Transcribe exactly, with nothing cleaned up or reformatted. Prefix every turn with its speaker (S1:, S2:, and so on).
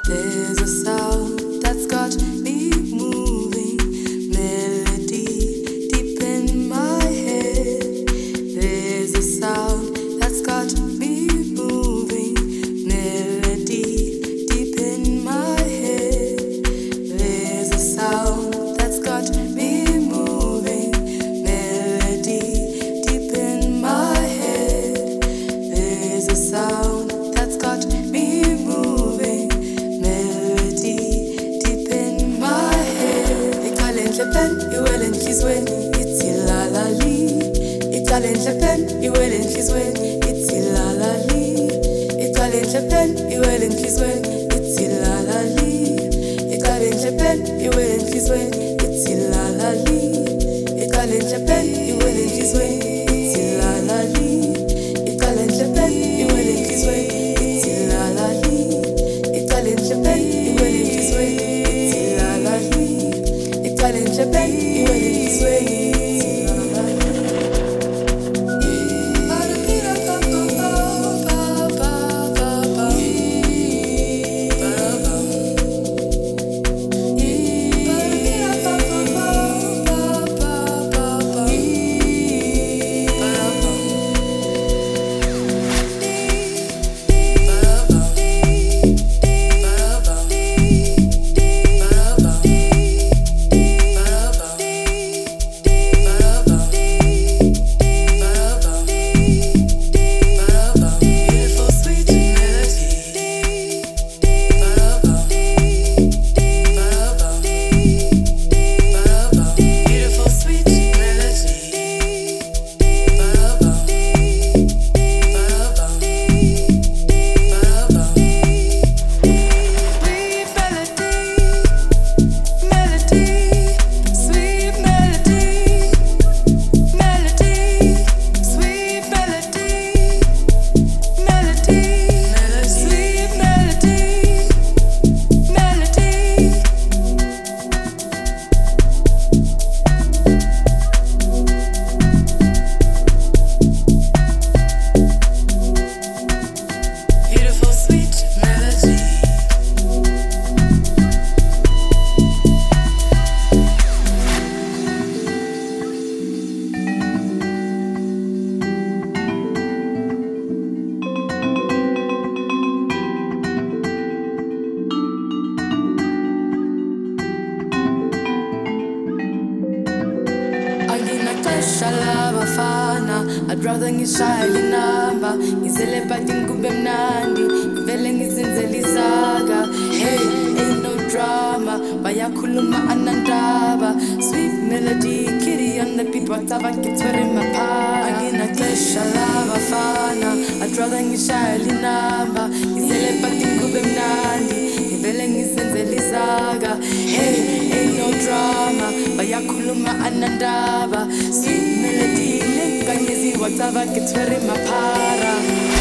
S1: There's a sound that's got me moving, melody deep in my head. There's a sound that's got me moving, melody deep in my head. There's a sound that's got me moving, melody deep in my head. There's a sound that's got me moving, melody deep in my head. Ikhalenhle pen iwele enhlizweni ithi la la li. Ikhalenhle pen iwele enhlizweni ithi la la li. Ikhalenhle pen iwele enhlizweni ithi la la li. Ikhalenhle pen iwele enhlizweni ithi la la li. Ikhalenhle pen iwele enhlizweni ithi la la li. Ikhalenhle pen iwele enhlizweni ithi la la li. Ikhalenhle pen iwele enhlizweni ithi la la li. Ikhalenhle pen iwele enhlizweni ithi la la li. I'd rather ngishayele inamba ngizele party kube mnandi ngivele ngizenzele izaga. Hey, ain't no drama bayakhuluma anandaba. Sweet melody kitty on the beat whatever gets wearing my pie. Anginaxesha labafana I'd rather ngishayele inamba ngizele party kube mnandi ngivele ngizenzele izaga. Hey, ain't no drama bayakhuluma anandaba. Sweet melody Kanyezi whatever gets very mapara.